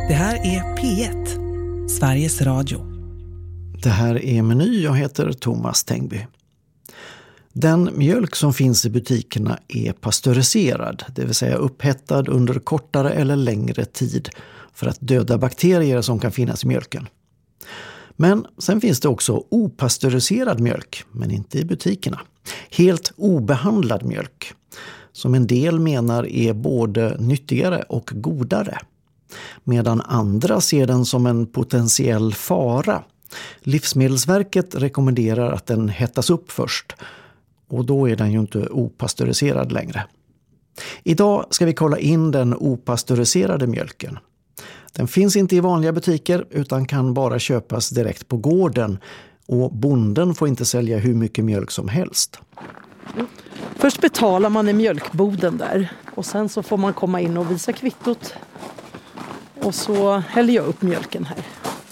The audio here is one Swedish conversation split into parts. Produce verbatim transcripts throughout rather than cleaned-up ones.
Det här är P ett, Sveriges Radio. Det här är Meny, jag heter Thomas Tengby. Den mjölk som finns i butikerna är pasteuriserad, det vill säga upphettad under kortare eller längre tid för att döda bakterier som kan finnas i mjölken. Men sen finns det också opasteuriserad mjölk, men inte i butikerna. Helt obehandlad mjölk, som en del menar är både nyttigare och godare. Medan andra ser den som en potentiell fara. Livsmedelsverket rekommenderar att den hettas upp först, och då är den ju inte opasteuriserad längre. Idag ska vi kolla in den opasteuriserade mjölken. Den finns inte i vanliga butiker utan kan bara köpas direkt på gården, och bonden får inte sälja hur mycket mjölk som helst. Först betalar man i mjölkboden där och sen så får man komma in och visa kvittot. Och så häller jag upp mjölken här.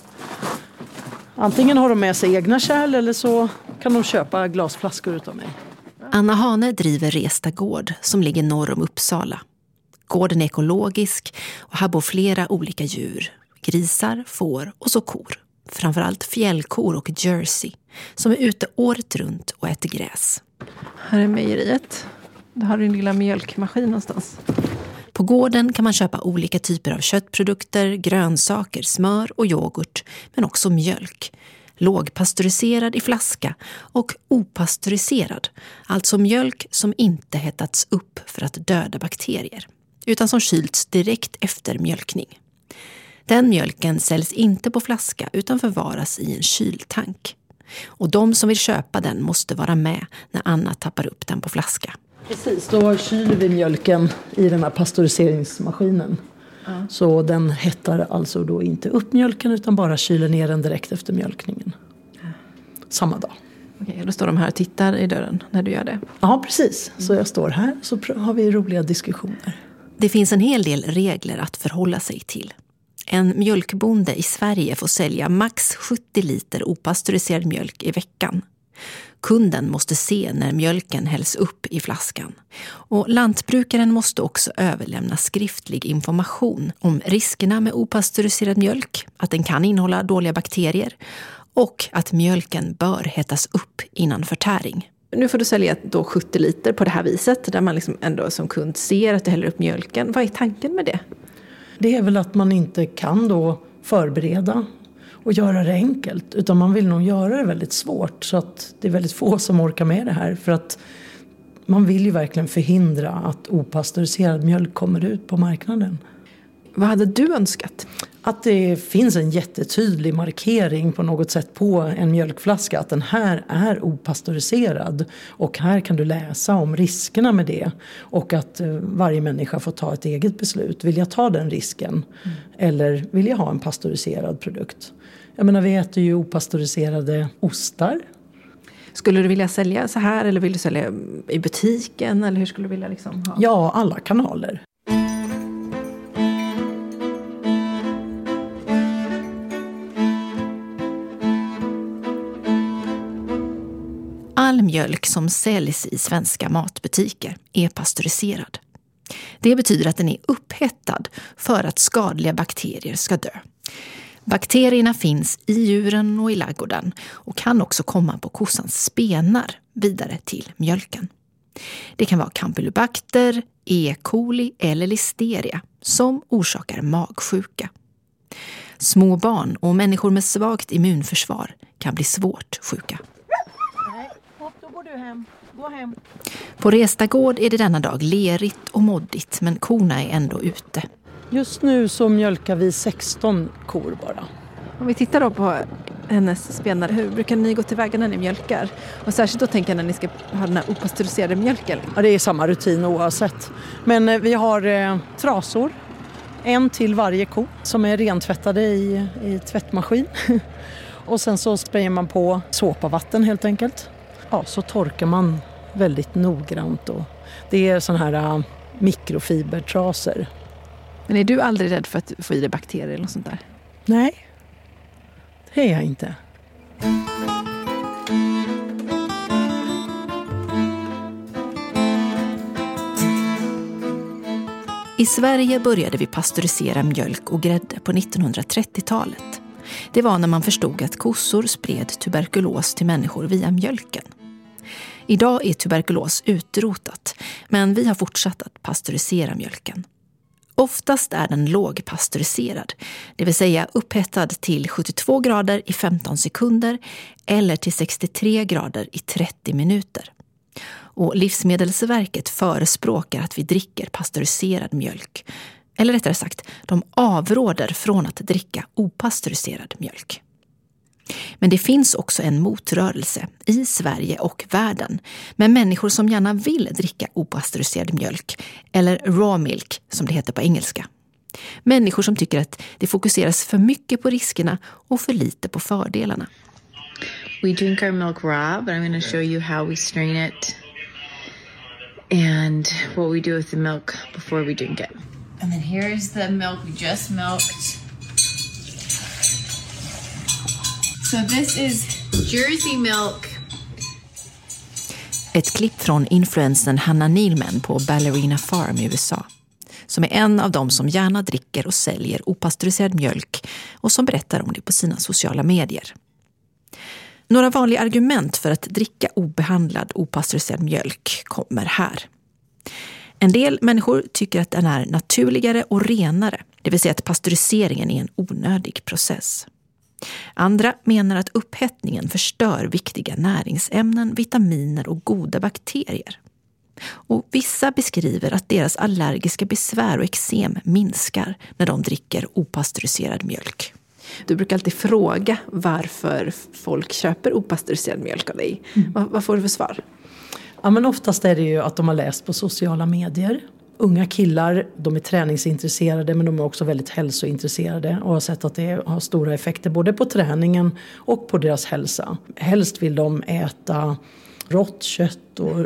Antingen har de med sig egna kärl eller så kan de köpa glasflaskor utav mig. Anna Hane driver Resta gård som ligger norr om Uppsala. Gården är ekologisk och här bor flera olika djur. Grisar, får och så kor. Framförallt fjällkor och jersey som är ute året runt och äter gräs. Här är mejeriet. Det har din lilla mjölkmaskin någonstans. På gården kan man köpa olika typer av köttprodukter, grönsaker, smör och yoghurt, men också mjölk. Lågpasteuriserad i flaska och opasteuriserad, alltså mjölk som inte hettats upp för att döda bakterier, utan som kylts direkt efter mjölkning. Den mjölken säljs inte på flaska utan förvaras i en kyltank. Och de som vill köpa den måste vara med när Anna tappar upp den på flaska. Precis, då kyler vi mjölken i den här pasteuriseringsmaskinen. Mm. Så den hettar alltså då inte upp mjölken utan bara kyler ner den direkt efter mjölkningen. Mm. Samma dag. Okej, då står de här och tittar i dörren när du gör det. Ja, precis. Så jag står här så har vi roliga diskussioner. Det finns en hel del regler att förhålla sig till. En mjölkbonde i Sverige får sälja max sjuttio liter opasteuriserad mjölk i veckan. Kunden måste se när mjölken hälls upp i flaskan. Och lantbrukaren måste också överlämna skriftlig information om riskerna med opasteuriserad mjölk, att den kan innehålla dåliga bakterier och att mjölken bör hettas upp innan förtäring. Nu får du sälja då sjuttio liter på det här viset där man liksom ändå som kund ser att du häller upp mjölken. Vad är tanken med det? Det är väl att man inte kan då förbereda och göra det enkelt, utan man vill nog göra det väldigt svårt, så att det är väldigt få som orkar med det här, för att man vill ju verkligen förhindra att opasteuriserad mjölk kommer ut på marknaden. Vad hade du önskat? Att det finns en jättetydlig markering på något sätt på en mjölkflaska att den här är opasteuriserad, och här kan du läsa om riskerna med det, och att varje människa får ta ett eget beslut. Vill jag ta den risken mm. eller vill jag ha en pasteuriserad produkt? Jag menar, vi äter ju opasteuriserade ostar. Skulle du vilja sälja så här eller vill du sälja i butiken, eller hur skulle du vilja liksom ha? Ja, alla kanaler. All mjölk som säljs i svenska matbutiker är pasteuriserad. Det betyder att den är upphettad för att skadliga bakterier ska dö. Bakterierna finns i djuren och i ladugården och kan också komma på kossans spenar vidare till mjölken. Det kan vara campylobacter, E. coli eller listeria som orsakar magsjuka. Små barn och människor med svagt immunförsvar kan bli svårt sjuka. Då går du hem. Gå hem. På Resta gård är det denna dag lerigt och moddigt, men korna är ändå ute. Just nu så mjölkar vi sexton kor bara. Om vi tittar då på hennes spenar, hur brukar ni gå tillväga när ni mjölkar? Och särskilt då tänker jag när ni ska ha den här opasteuriserade mjölken. Ja, det är samma rutin oavsett. Men eh, vi har eh, trasor. En till varje ko som är rentvättade i, i tvättmaskin. Och sen så sprayar man på såpavatten helt enkelt. Ja, så torkar man väldigt noggrant. Och det är sån här uh, mikrofibertrasor. Men är du aldrig rädd för att få i dig bakterier eller något sånt där? Nej, det är jag inte. I Sverige började vi pastörisera mjölk och grädde på nittonhundratrettiotalet. Det var när man förstod att kossor spred tuberkulos till människor via mjölken. Idag är tuberkulos utrotat, men vi har fortsatt att pastörisera mjölken. Oftast är den lågpastöriserad, det vill säga upphettad till sjuttiotvå grader i femton sekunder eller till sextiotre grader i trettio minuter. Och Livsmedelsverket förespråkar att vi dricker pastöriserad mjölk. Eller rättare sagt, de avråder från att dricka opastöriserad mjölk. Men det finns också en motrörelse i Sverige och världen med människor som gärna vill dricka opastöriserad mjölk, eller raw milk som det heter på engelska. Människor som tycker att det fokuseras för mycket på riskerna och för lite på fördelarna. We drink our milk raw, but I'm going to show you how we strain it and what we do with the milk before we drink it. And then here's the milk we just milked. So this is Jersey milk. Ett klipp från influencern Hannah Nealman på Ballerina Farm i U S A, som är en av dem som gärna dricker och säljer opastöriserad mjölk och som berättar om det på sina sociala medier. Några vanliga argument för att dricka obehandlad opastöriserad mjölk kommer här. En del människor tycker att den är naturligare och renare, det vill säga att pastöriseringen är en onödig process. Andra menar att upphettningen förstör viktiga näringsämnen, vitaminer och goda bakterier. Och vissa beskriver att deras allergiska besvär och eksem minskar när de dricker opastöriserad mjölk. Du brukar alltid fråga varför folk köper opastöriserad mjölk av dig. Mm. Vad, vad får du för svar? Ja, men oftast är det ju att de har läst på sociala medier. Unga killar, de är träningsintresserade men de är också väldigt hälsointresserade och har sett att det har stora effekter både på träningen och på deras hälsa. Helst vill de äta rått kött och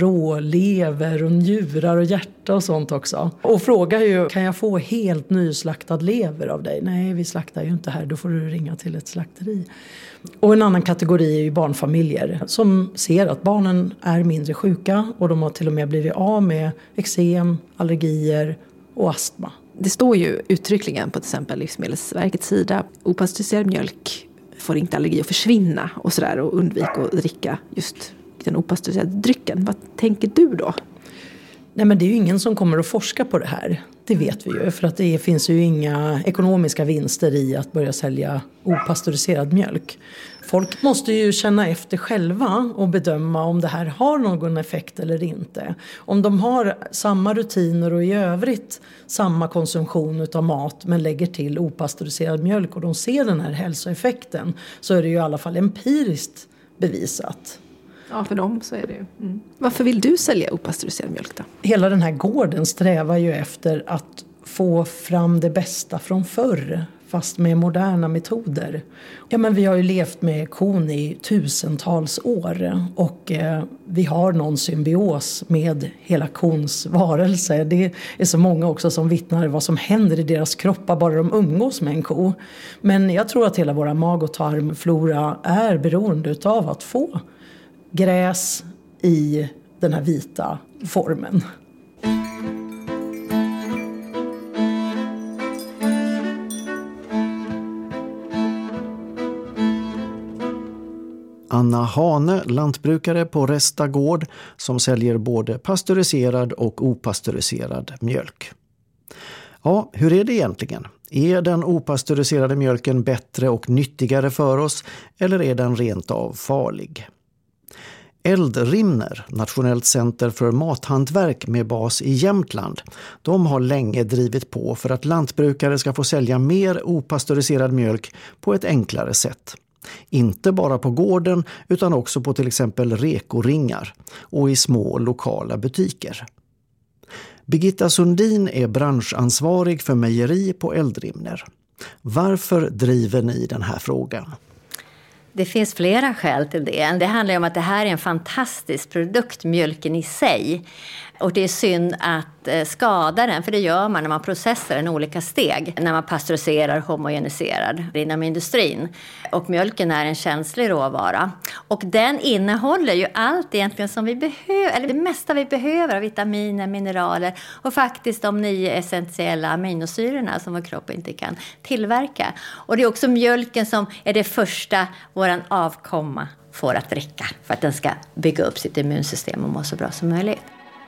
rålever och njurar och hjärta och sånt också. Och frågar ju, kan jag få helt nyslaktad lever av dig? Nej, vi slaktar ju inte här, då får du ringa till ett slakteri. Och en annan kategori är ju barnfamiljer som ser att barnen är mindre sjuka och de har till och med blivit av med eksem, allergier och astma. Det står ju uttryckligen på till exempel Livsmedelsverkets sida, opastöriserad mjölk får inte allergi att försvinna och sådär, och undvika att dricka just den opastöriserade drycken. Vad tänker du då? Nej, men det är ju ingen som kommer att forska på det här. Det vet vi ju, för att det finns ju inga ekonomiska vinster i att börja sälja opastöriserad mjölk. Folk måste ju känna efter själva och bedöma om det här har någon effekt eller inte. Om de har samma rutiner och i övrigt samma konsumtion av mat men lägger till opastöriserad mjölk och de ser den här hälsoeffekten, så är det ju i alla fall empiriskt bevisat. Ja, för dem så är det ju. Mm. Varför vill du sälja opastöriserad mjölk då? Hela den här gården strävar ju efter att få fram det bästa från förr, fast med moderna metoder. Ja, men vi har ju levt med kon i tusentals år och eh, vi har någon symbios med hela kons varelse. Det är så många också som vittnar vad som händer i deras kroppar bara de umgås med en ko. Men jag tror att hela våra mag- och tarmflora är beroende av att få gräs i den här vita formen. Anna Hane, lantbrukare på Resta gård, som säljer både pastöriserad och opastöriserad mjölk. Ja, hur är det egentligen? Är den opastöriserade mjölken bättre och nyttigare för oss, eller är den rent av farlig? Eldrimner, Nationellt center för mathantverk med bas i Jämtland, de har länge drivit på för att lantbrukare ska få sälja mer opastöriserad mjölk på ett enklare sätt. Inte bara på gården utan också på till exempel rekoringar och i små lokala butiker. Birgitta Sundin är branschansvarig för mejeri på Eldrimner. Varför driver ni den här frågan? Det finns flera skäl till det. Det handlar om att det här är en fantastisk produkt, mjölken i sig. Och det är synd att eh, skada den, för det gör man när man processar den i olika steg. När man pasteuriserar, homogeniserar inom industrin. Och mjölken är en känslig råvara. Och den innehåller ju allt egentligen som vi behöver, eller det mesta vi behöver av vitaminer, mineraler och faktiskt de nio essentiella aminosyrorna som vår kropp inte kan tillverka. Och det är också mjölken som är det första våran avkomma får att dricka för att den ska bygga upp sitt immunsystem och må så bra som möjligt.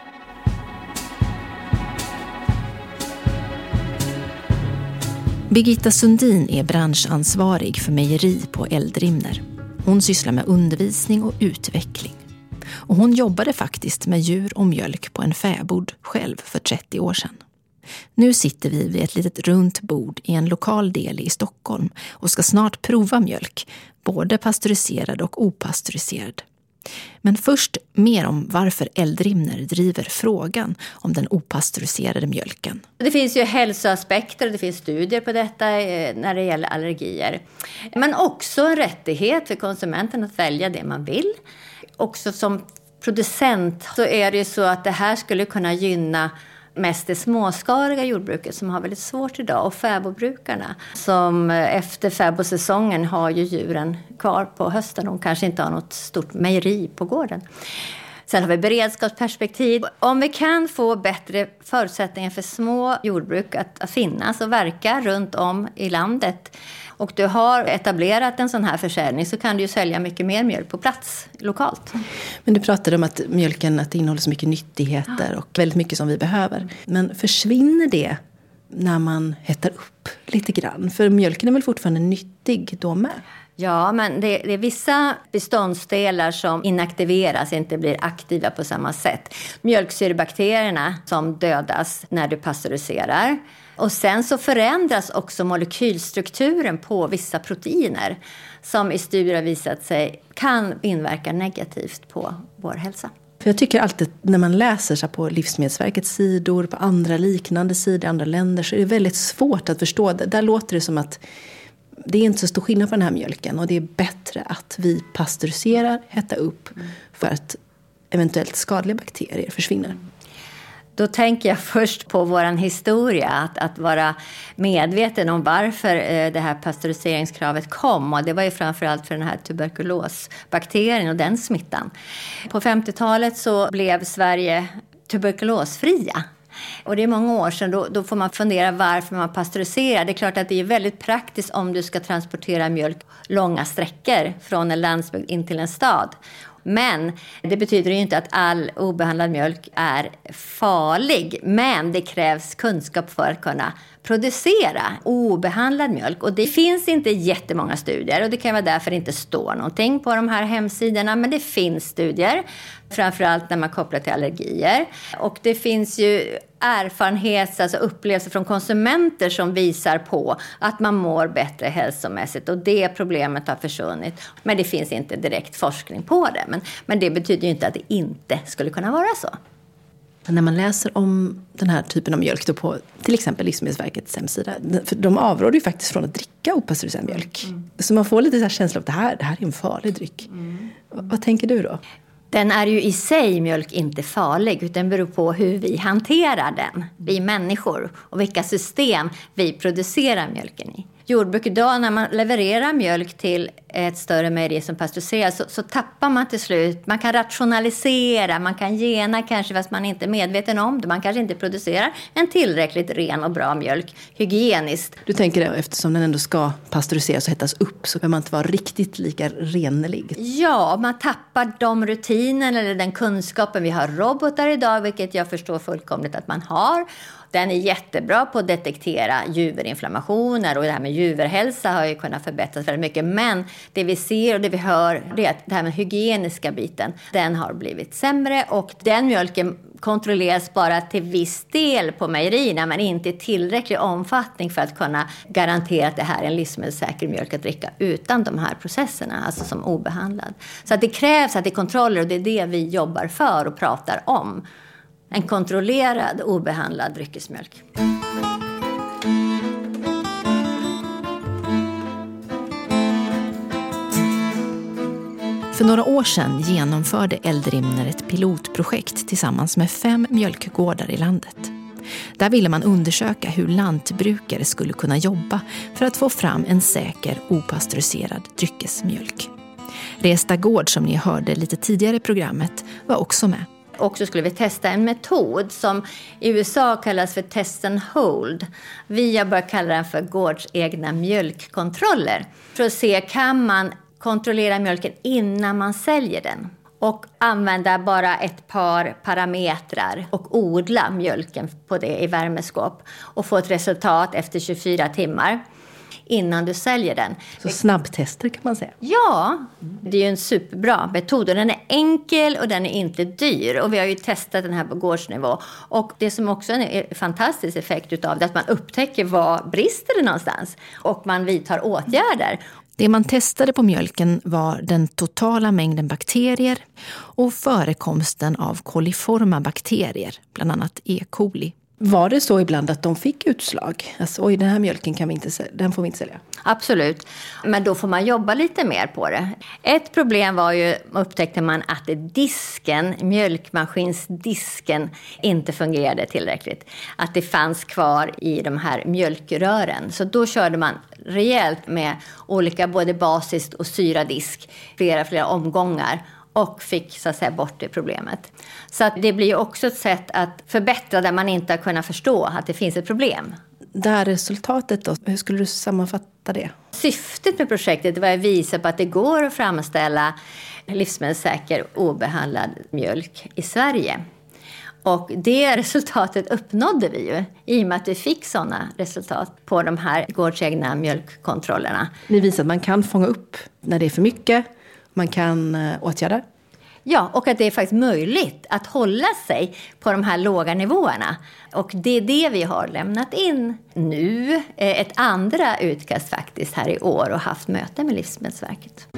Birgitta Sundin är branschansvarig för mejeri på Eldrimner. Hon sysslar med undervisning och utveckling. Och hon jobbade faktiskt med djur och mjölk på en fäbod själv för trettio år sedan. Nu sitter vi vid ett litet runt bord i en lokal del i Stockholm och ska snart prova mjölk, både pasteuriserad och opastöriserad. Men först mer om varför Eldrimner driver frågan om den opastöriserade mjölken. Det finns ju hälsoaspekter och det finns studier på detta när det gäller allergier. Men också en rättighet för konsumenten att välja det man vill. Också som producent så är det ju så att det här skulle kunna gynna mest det småskaliga jordbruket som har väldigt svårt idag, och fäbodbrukarna som efter fäbodsäsongen har ju djuren kvar på hösten. De kanske inte har något stort mejeri på gården. Sen har vi beredskapsperspektiv. Om vi kan få bättre förutsättningar för små jordbruk att, att finnas och verka runt om i landet, och du har etablerat en sån här försäljning, så kan du ju sälja mycket mer mjölk på plats lokalt. Men du pratade om att mjölken att det innehåller så mycket nyttigheter och väldigt mycket som vi behöver. Men försvinner det när man hettar upp lite grann? För mjölken är väl fortfarande nyttig då med? Ja, men det, det är vissa beståndsdelar som inaktiveras, inte blir aktiva på samma sätt. Mjölksyrebakterierna som dödas när du pasteuriserar. Och sen så förändras också molekylstrukturen på vissa proteiner som i studier har visat sig kan inverka negativt på vår hälsa. För jag tycker alltid när man läser så på Livsmedelsverkets sidor, på andra liknande sidor i andra länder, så är det väldigt svårt att förstå det. Där låter det som att det är inte så stor skillnad på den här mjölken, och det är bättre att vi pasteuriserar, hettar upp för att eventuellt skadliga bakterier försvinner. Då tänker jag först på våran historia, att, att vara medveten om varför eh, det här pasteuriseringskravet kom. Och det var ju framförallt för den här tuberkulosbakterien och den smittan. På femtiotalet så blev Sverige tuberkulosfria. Och det är många år sedan, då, då får man fundera varför man pasteuriserar. Det är klart att det är väldigt praktiskt om du ska transportera mjölk långa sträckor från en landsbygd in till en stad. Men det betyder ju inte att all obehandlad mjölk är farlig. Men det krävs kunskap för att kunna producera obehandlad mjölk. Och det finns inte jättemånga studier, och det kan vara därför det inte står någonting på de här hemsidorna. Men det finns studier, framförallt när man kopplar till allergier. Och det finns ju erfarenhet, alltså upplevelser från konsumenter som visar på att man mår bättre hälsomässigt, och det problemet har försvunnit. Men det finns inte direkt forskning på det. Men, men det betyder ju inte att det inte skulle kunna vara så. När man läser om den här typen av mjölk då på till exempel Livsmedelsverkets hemsida, för de avråder ju faktiskt från att dricka opastöriserad mjölk. Mm. Så man får lite så här känsla av att det här, det här är en farlig dryck. Mm. Vad, vad tänker du då? Den är ju i sig, mjölk, inte farlig, utan den beror på hur vi hanterar den, vi människor, och vilka system vi producerar mjölken i. Jordbruk idag, när man levererar mjölk till ett större mejeri som pasteuriseras, så, så tappar man till slut. Man kan rationalisera, man kan gena kanske fast man inte är medveten om det. Man kanske inte producerar en tillräckligt ren och bra mjölk hygieniskt. Du tänker att eftersom den ändå ska pasteuriseras och hettas upp, så kan man inte vara riktigt lika renlig. Ja, man tappar de rutinerna eller den kunskapen. Vi har robotar idag, vilket jag förstår fullkomligt att man har. Den är jättebra på att detektera juverinflammationer, och det här med juverhälsa har ju kunnat förbättras väldigt mycket. Men det vi ser och det vi hör, det är att det här med hygieniska biten, den har blivit sämre, och den mjölken kontrolleras bara till viss del på mejerierna, men inte i tillräcklig omfattning för att kunna garantera att det här är en livsmedelssäker mjölk att dricka utan de här processerna, alltså som obehandlad. Så att det krävs att det är kontroller, och det är det vi jobbar för och pratar om. En kontrollerad, obehandlad dryckesmjölk. För några år sedan genomförde Eldrimner ett pilotprojekt tillsammans med fem mjölkgårdar i landet. Där ville man undersöka hur lantbrukare skulle kunna jobba för att få fram en säker opastöriserad dryckesmjölk. Resta Gård, som ni hörde lite tidigare i programmet, var också med. Och så skulle vi testa en metod som i U S A kallas för test and hold. Vi har börjat kalla den för gårdsegna mjölkkontroller. För att se, kan man kontrollera mjölken innan man säljer den? Och använda bara ett par parametrar och odla mjölken på det i värmeskåp. Och få ett resultat efter tjugofyra timmar innan du säljer den. Så snabbtester kan man säga. Ja, det är ju en superbra metod. Och den är enkel och den är inte dyr. Och vi har ju testat den här på gårdsnivå. Och det som också är en fantastisk effekt utav det är att man upptäcker var brister det någonstans. Och man vidtar åtgärder. Det man testade på mjölken var den totala mängden bakterier och förekomsten av koliforma bakterier, bland annat E. coli. Var det så ibland att de fick utslag? Alltså, oj, den här mjölken kan vi inte sälja, den får vi inte sälja. Absolut, men då får man jobba lite mer på det. Ett problem var ju, upptäckte man att disken, mjölkmaskinsdisken inte fungerade tillräckligt. Att det fanns kvar i de här mjölkrören. Så då körde man rejält med olika både basiskt och syradisk, flera, flera omgångar. Och fick så att säga bort det problemet. Så att det blir ju också ett sätt att förbättra där man inte har kunnat förstå att det finns ett problem. Det här resultatet då, hur skulle du sammanfatta det? Syftet med projektet var att visa på att det går att framställa livsmedelssäker obehandlad mjölk i Sverige. Och det resultatet uppnådde vi ju i och med att vi fick sådana resultat på de här gårdsegna mjölkkontrollerna. Ni visar att man kan fånga upp när det är för mycket. Man kan uh, åtgärda. Ja, och att det är faktiskt möjligt att hålla sig på de här låga nivåerna. Och det är det vi har lämnat in nu. Ett andra utkast faktiskt här i år och haft möte med Livsmedelsverket.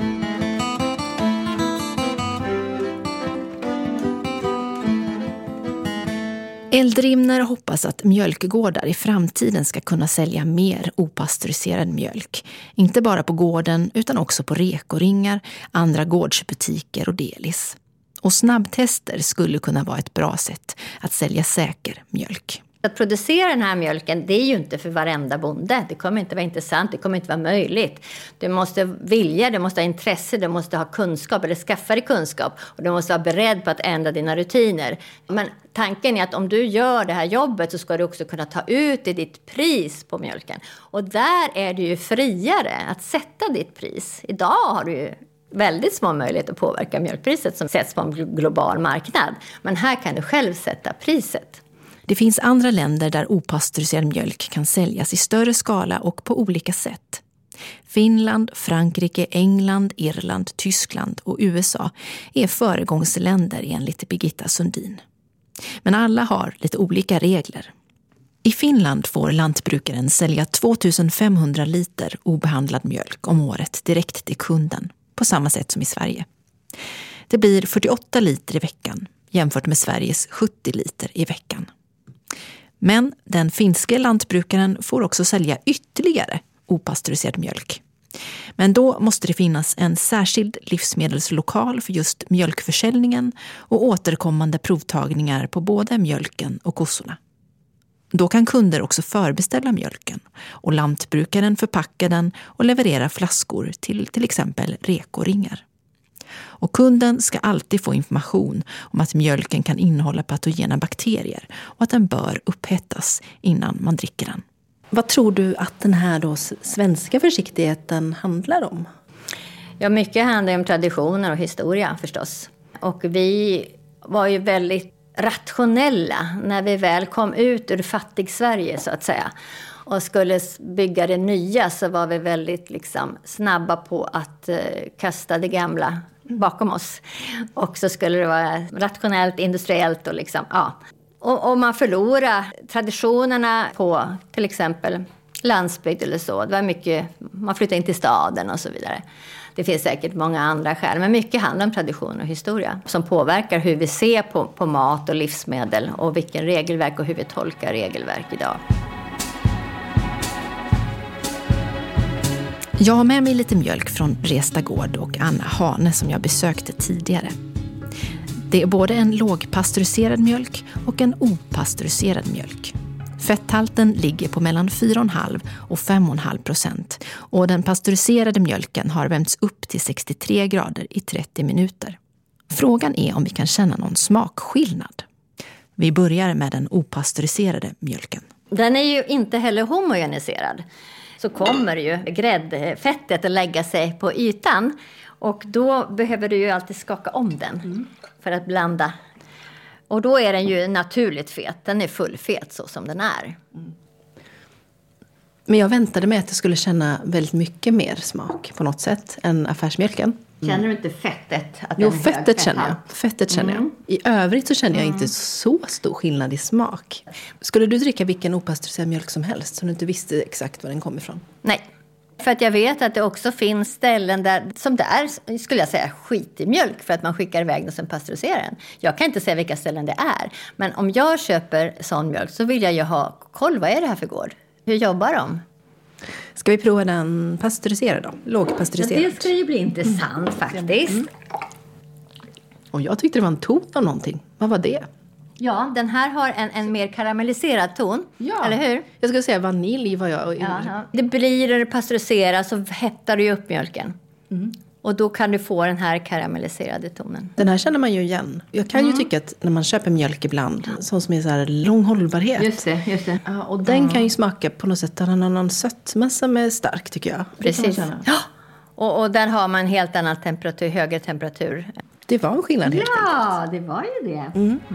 Eldrimner hoppas att mjölkgårdar i framtiden ska kunna sälja mer opastöriserad mjölk. Inte bara på gården utan också på rekoringar, andra gårdsbutiker och delis. Och snabbtester skulle kunna vara ett bra sätt att sälja säker mjölk. Att producera den här mjölken, det är ju inte för varenda bonde. Det kommer inte vara intressant, det kommer inte vara möjligt. Du måste vilja, du måste ha intresse, du måste ha kunskap eller skaffa dig kunskap. Och du måste vara beredd på att ändra dina rutiner. Men tanken är att om du gör det här jobbet så ska du också kunna ta ut i ditt pris på mjölken. Och där är det ju friare att sätta ditt pris. Idag har du ju väldigt små möjligheter att påverka mjölkpriset som sätts på en global marknad. Men här kan du själv sätta priset. Det finns andra länder där opastöriserad mjölk kan säljas i större skala och på olika sätt. Finland, Frankrike, England, Irland, Tyskland och U S A är föregångsländer enligt Birgitta Sundin. Men alla har lite olika regler. I Finland får lantbrukaren sälja tvåtusenfemhundra liter obehandlad mjölk om året direkt till kunden, på samma sätt som i Sverige. Det blir fyrtioåtta liter i veckan jämfört med Sveriges sjuttio liter i veckan. Men den finske lantbrukaren får också sälja ytterligare opastöriserad mjölk. Men då måste det finnas en särskild livsmedelslokal för just mjölkförsäljningen och återkommande provtagningar på både mjölken och kossorna. Då kan kunder också förbeställa mjölken och lantbrukaren förpacka den och leverera flaskor till till exempel rekoringar. Och kunden ska alltid få information om att mjölken kan innehålla patogena bakterier och att den bör upphettas innan man dricker den. Vad tror du att den här då svenska försiktigheten handlar om? Ja, mycket handlar om traditioner och historia förstås. Och vi var ju väldigt rationella när vi väl kom ut ur fattig Sverige så att säga. Och skulle bygga det nya så var vi väldigt liksom snabba på att eh, kasta det gamla bakom oss. Och så skulle det vara rationellt, industriellt och liksom, ja. Och, och man förlorar traditionerna på till exempel landsbygd eller så. Det var mycket, man flyttade in till staden och så vidare. Det finns säkert många andra skäl, men mycket handlar om tradition och historia som påverkar hur vi ser på, på mat och livsmedel och vilken regelverk och hur vi tolkar regelverk idag. Jag har med mig lite mjölk från Resta gård och Anna Hane som jag besökte tidigare. Det är både en lågpastöriserad mjölk och en opastöriserad mjölk. Fetthalten ligger på mellan fyra komma fem och fem komma fem procent och den pastöriserade mjölken har värmts upp till sextiotre grader i trettio minuter. Frågan är om vi kan känna någon smakskillnad. Vi börjar med den opastöriserade mjölken. Den är ju inte heller homogeniserad. Så kommer ju gräddfettet att lägga sig på ytan. Och då behöver du ju alltid skaka om den mm. för att blanda. Och då är den ju naturligt fet. Den är fullfet så som den är. Mm. Men jag väntade mig att jag skulle känna väldigt mycket mer smak på något sätt än affärsmjölken. Mm. Känner du inte fettet? Att jo, fettet känner jag. Fettet känner mm. jag. I övrigt så känner jag inte så stor skillnad i smak. Skulle du dricka vilken opastöriserad mjölk som helst som du inte visste exakt var den kommer ifrån? Nej. För att jag vet att det också finns ställen där, som det är, skulle jag säga, skitig mjölk för att man skickar iväg den som pastöriserar den. Jag kan inte säga vilka ställen det är. Men om jag köper sån mjölk så vill jag ju ha koll, vad är det här för gård? Hur jobbar de? Ska vi prova den pastöriserad då? Lågpastöriserad. Ja, det ska ju bli intressant mm. faktiskt. Mm. Och jag tyckte det var en ton av någonting. Vad var det? Ja, den här har en, en mer karamelliserad ton, ja. Eller hur? Jag skulle säga vanilj var jag. Ja, det blir när det pastöriseras så hettar du upp mjölken. Mm. Och då kan du få den här karamelliserade tonen. Den här känner man ju igen. Jag kan mm. ju tycka att när man köper mjölk ibland, sån som är så här lång hållbarhet. Just det, just det. Ja, och den mm. kan ju smaka på något sätt, den har någon sötma som är stark tycker jag. Precis. Ja. Och, och där har man en helt annan temperatur, högre temperatur. Det var en skillnad helt enkelt. Ja, det var ju det. Mm. Mm.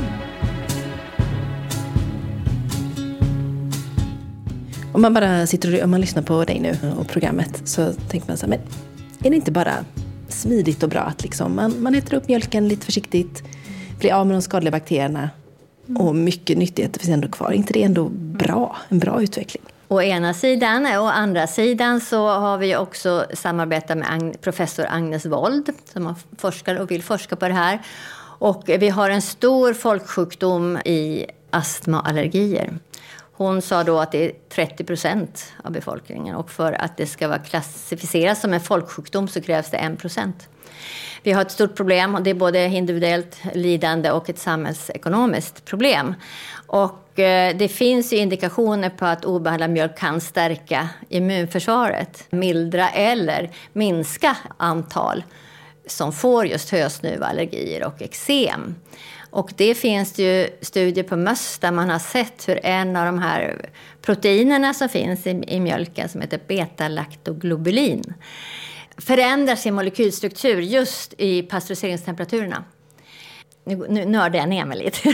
Om man bara sitter och om man lyssnar på dig nu och programmet så tänker man så här, men är det inte bara smidigt och bra att liksom man, man äter upp mjölken lite försiktigt, blir av med de skadliga bakterierna mm. och mycket nyttigheter finns ändå kvar. Är inte det ändå bra, en bra utveckling? Å ena sidan och å andra sidan så har vi också samarbetat med Agn- professor Agnes Wold som har forskar och vill forska på det här. Och vi har en stor folksjukdom i astma och allergier. Hon sa då att det är trettio procent av befolkningen och för att det ska vara klassificerat som en folksjukdom så krävs det en procent. Vi har ett stort problem och det är både individuellt lidande och ett samhällsekonomiskt problem. Och eh, det finns ju indikationer på att obehandlad mjölk kan stärka immunförsvaret, mildra eller minska antal som får just hösnuva, allergier och eksem. Och det finns ju studier på möss där man har sett hur en av de här proteinerna som finns i, i mjölken som heter beta-lactoglobulin förändrar sin molekylstruktur just i pastöriseringstemperaturerna. Nu, nu nördar jag ner mig lite.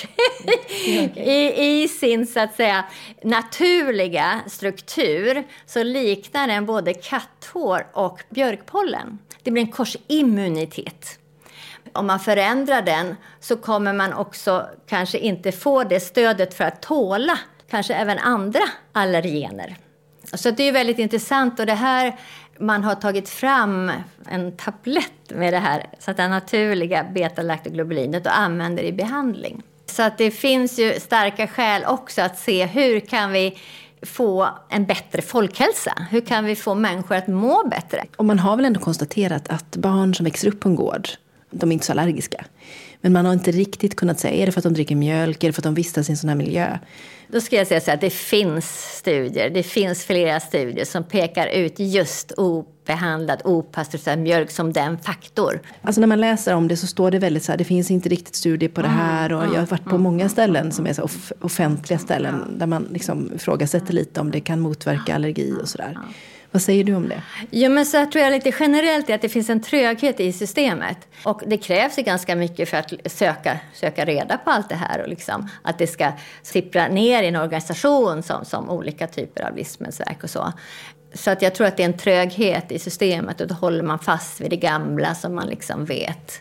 Okay. I, I sin så att säga naturliga struktur så liknar den både katthår och björkpollen. Det blir en korsimmunitet. Om man förändrar den så kommer man också kanske inte få det stödet för att tåla kanske även andra allergener. Så det är väldigt intressant och det här man har tagit fram en tablett med det här så att det naturliga beta-lactoglobulinet och använder i behandling. Så att det finns ju starka skäl också att se hur kan vi få en bättre folkhälsa? Hur kan vi få människor att må bättre? Och man har väl ändå konstaterat att barn som växer upp på en gård, de är inte så allergiska. Men man har inte riktigt kunnat säga, är det för att de dricker mjölk, är det för att de vistas i en sån här miljö? Då ska jag säga så att det finns studier, det finns flera studier som pekar ut just obehandlad, opastöriserad mjölk som den faktor. Alltså när man läser om det så står det väldigt så här, det finns inte riktigt studier på det här och jag har varit på många ställen som är så off- offentliga ställen där man liksom ifrågasätter lite om det kan motverka allergi och sådär. Vad säger du om det? Jo, men så tror jag lite generellt att det finns en tröghet i systemet. Och det krävs ju ganska mycket för att söka, söka reda på allt det här. Och liksom, att det ska sippra ner i en organisation som, som olika typer av livsmedelsverk och så. Så att jag tror att det är en tröghet i systemet och då håller man fast vid det gamla som man liksom vet.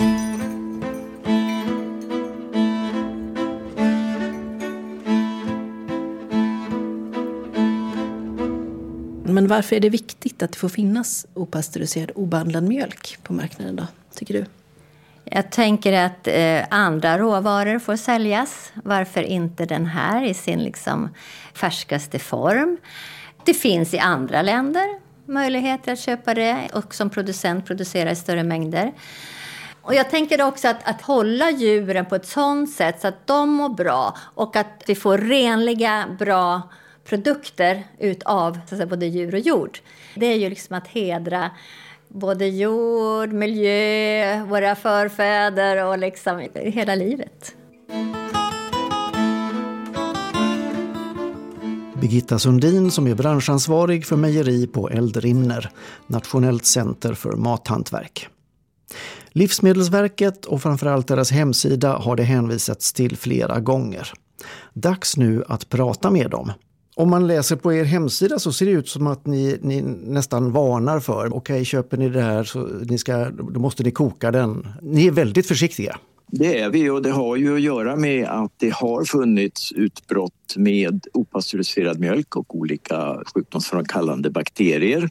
Men varför är det viktigt att det får finnas opastöriserad, obehandlad mjölk på marknaden då, tycker du? Jag tänker att eh, andra råvaror får säljas. Varför inte den här i sin liksom färskaste form? Det finns i andra länder. möjligheter att köpa det och som producent producera i större mängder. Och jag tänker också att, att hålla djuren på ett sådant sätt så att de mår bra och att vi får renliga, bra produkter utav så att säga, både djur och jord. Det är ju liksom att hedra både jord, miljö, våra förfäder och liksom hela livet. Birgitta Sundin som är branschansvarig för mejeri på Eldrimner, Nationellt center för mathantverk. Livsmedelsverket och framförallt deras hemsida har det hänvisats till flera gånger. Dags nu att prata med dem. Om man läser på er hemsida så ser det ut som att ni, ni nästan varnar för okej, okay, köper ni det här så ni ska, då måste ni koka den. Ni är väldigt försiktiga. Det är vi, och det har ju att göra med att det har funnits utbrott med opastöriserad mjölk och olika sjukdomsframkallande bakterier.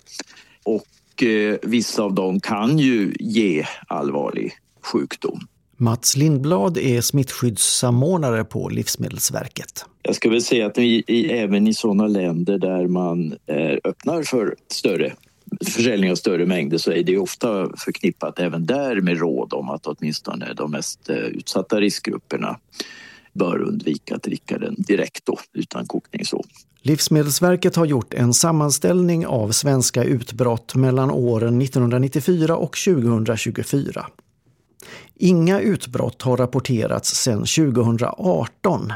Och eh, vissa av dem kan ju ge allvarlig sjukdom. Mats Lindblad är smittskyddssamordnare på Livsmedelsverket. Jag ska väl säga att vi, i, även i sådana länder där man eh, öppnar för större försäljning av större mängder så är det ofta förknippat även där med råd om att åtminstone de mest eh, utsatta riskgrupperna bör undvika att dricka den direkt då, utan kokning så. Livsmedelsverket har gjort en sammanställning av svenska utbrott mellan åren nittonhundranittiofyra och tjugohundratjugofyra. Inga utbrott har rapporterats sedan tjugohundraarton.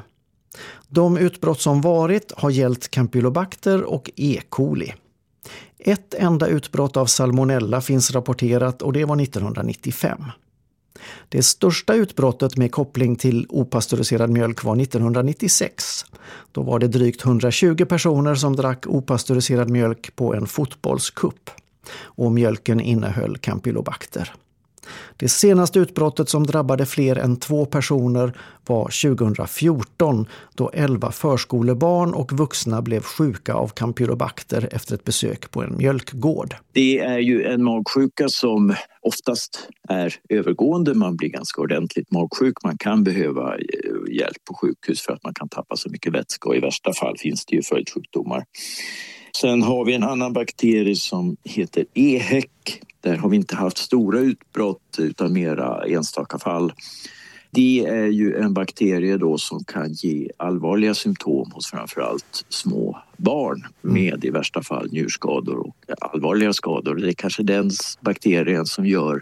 De utbrott som varit har gällt Campylobacter och E. coli. Ett enda utbrott av salmonella finns rapporterat och det var nittonhundranittiofem. Det största utbrottet med koppling till opastöriserad mjölk var nittonhundranittiosex. Då var det drygt hundratjugo personer som drack opastöriserad mjölk på en fotbollscup och mjölken innehöll Campylobacter. Det senaste utbrottet som drabbade fler än två personer var tjugohundrafjorton då elva förskolebarn och vuxna blev sjuka av Campylobacter efter ett besök på en mjölkgård. Det är ju en magsjuka som oftast är övergående. Man blir ganska ordentligt magsjuk. Man kan behöva hjälp på sjukhus för att man kan tappa så mycket vätska och i värsta fall finns det ju följdsjukdomar. Sen har vi en annan bakterie som heter E. H E C. Där har vi inte haft stora utbrott utan mera enstaka fall. Det är ju en bakterie då som kan ge allvarliga symptom hos framförallt små barn med i värsta fall njurskador och allvarliga skador. Det är kanske den bakterien som gör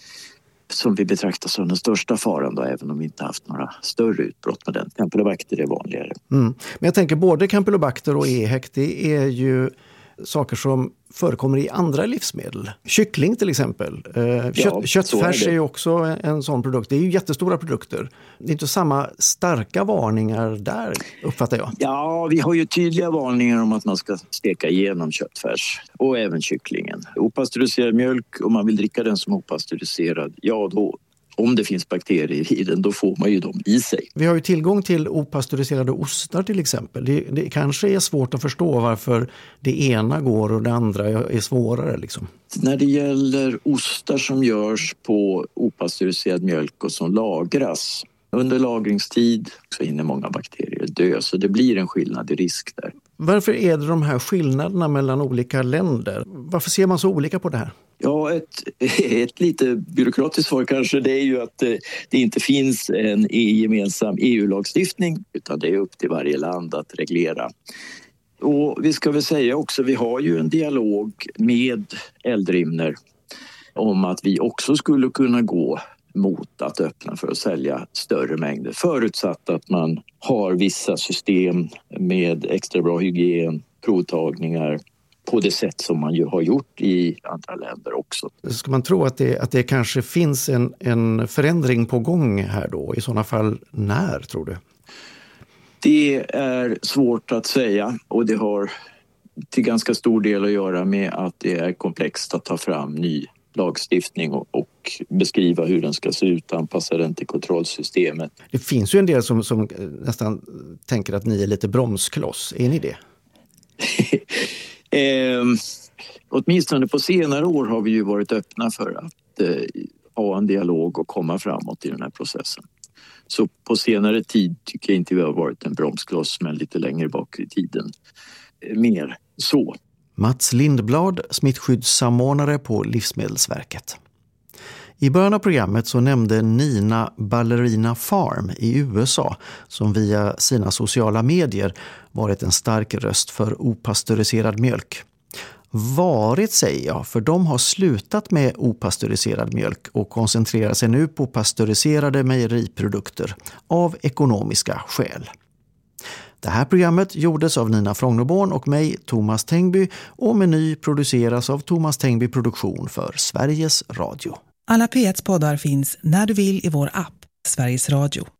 som vi betraktar som den största faran då, även om vi inte haft några större utbrott med den. Campylobacter är vanligare. Mm. Men jag tänker både Campylobacter och E. H E C, det är ju saker som förekommer i andra livsmedel. Kyckling till exempel. Eh, kött, ja, köttfärs är, är ju också en, en sån produkt. Det är ju jättestora produkter. Det är inte samma starka varningar där, uppfattar jag. Ja, vi har ju tydliga varningar om att man ska steka igenom köttfärs och även kycklingen. Opastöriserad mjölk, om man vill dricka den som opastöriserad, ja då, om det finns bakterier i den, då får man ju dem i sig. Vi har ju tillgång till opastöriserade ostar till exempel. Det, det kanske är svårt att förstå varför det ena går och det andra är svårare liksom. När det gäller ostar som görs på opastöriserad mjölk och som lagras, under lagringstid så hinner många bakterier dö, så det blir en skillnad i risk där. Varför är det de här skillnaderna mellan olika länder? Varför ser man så olika på det här? Ja, ett, ett lite byråkratiskt svar kanske, det är ju att det inte finns en gemensam E U-lagstiftning utan det är upp till varje land att reglera. Och vi ska väl säga också, vi har ju en dialog med Eldrimner om att vi också skulle kunna gå mot att öppna för att sälja större mängder, förutsatt att man har vissa system med extra bra hygien, provtagningar på det sätt som man ju har gjort i andra länder också. Ska man tro att det, att det kanske finns en, en förändring på gång här då? I sådana fall när, tror du? Det är svårt att säga och det har till ganska stor del att göra med att det är komplext att ta fram ny lagstiftning och, och beskriva hur den ska se ut, anpassa den till kontrollsystemet. Det finns ju en del som, som nästan tänker att ni är lite bromskloss. Är ni det? eh, åtminstone på senare år har vi ju varit öppna för att eh, ha en dialog och komma framåt i den här processen. Så på senare tid tycker jag inte vi har varit en bromskloss, men lite längre bak i tiden. Eh, mer så. Mats Lindblad, smittskyddssamordnare på Livsmedelsverket. I början av programmet så nämnde Nina Ballerina Farm i U S A, som via sina sociala medier varit en stark röst för opastöriserad mjölk. Varit, säger jag, för de har slutat med opastöriserad mjölk och koncentrerar sig nu på pastöriserade mejeriprodukter av ekonomiska skäl. Det här programmet gjordes av Nina Frognerborn och mig, Thomas Tengby, och Meny produceras av Thomas Tengby Produktion för Sveriges Radio. Alla P ett poddar finns när du vill i vår app, Sveriges Radio.